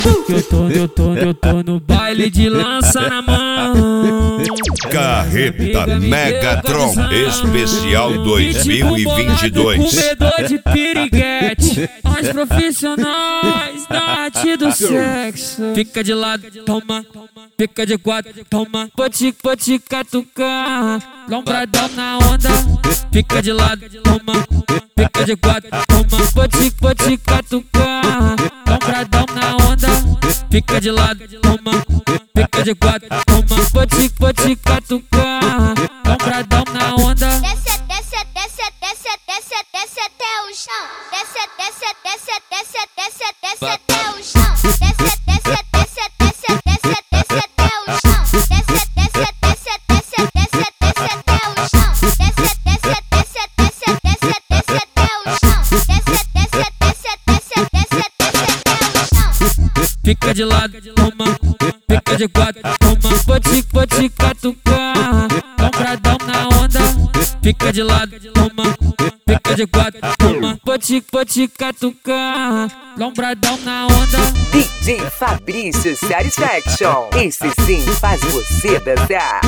Eu tô no baile de lança na mão. Carreta Megatron Especial 2022. Comedor de piriguete, nós profissionais da arte do sexo. Fica de lado, toma. Fica de quatro, toma. Vou te catucar, lombradão na onda. Fica de lado, toma. Fica de quatro, toma. Vou te catucar, lombradão na onda. Fica de lado, toma. Fica de quatro, toma. Vou te catucar, lombradão na onda. Desce até o chão. Desce até o chão. Desce até o chão. Desce até o chão. Fica de lado, toma. Fica de quatro, toma. Vou te catucar, lombradão na onda. Fica de lado, toma. Fica de quatro, toma. Vou te catucar, lombradão na onda. DJ Fabrício Satisfaction. Esse sim faz você dançar.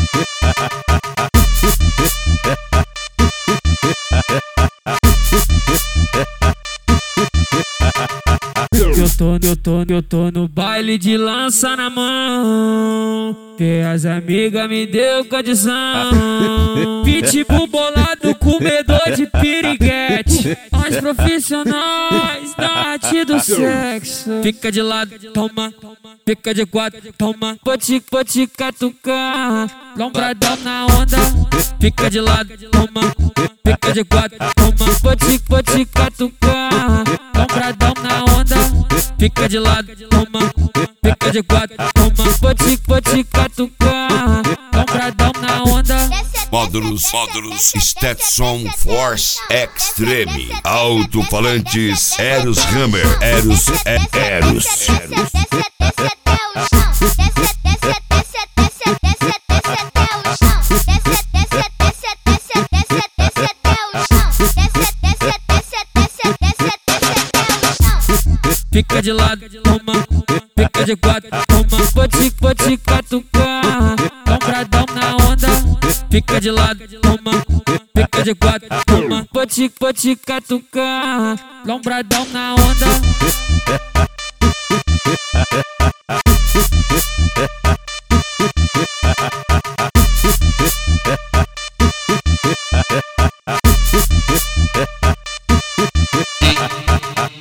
Eu tô no baile de lança na mão, que as amigas me deu condição. Pitbull bolado, comedor de piriguete, nós profissionais da arte do sexo. Fica de lado, toma. Fica de quatro, toma. Vou te catucar, lombradão na onda. Fica de lado, toma. Fica de quatro, toma. Vou te catucar, lombradão na onda. Fica de lado, toma. Fica de quatro, toma. Vou te catucar, lombradão na onda. Módulos Stetson Force Extreme. Alto-falantes Eros Hammer. Eros. Fica de lado, toma. Fica de quatro, toma. Vou te catucar, lombradão na onda. Fica de lado, toma. Fica de quatro, toma. Vou te catucar, lombradão na onda.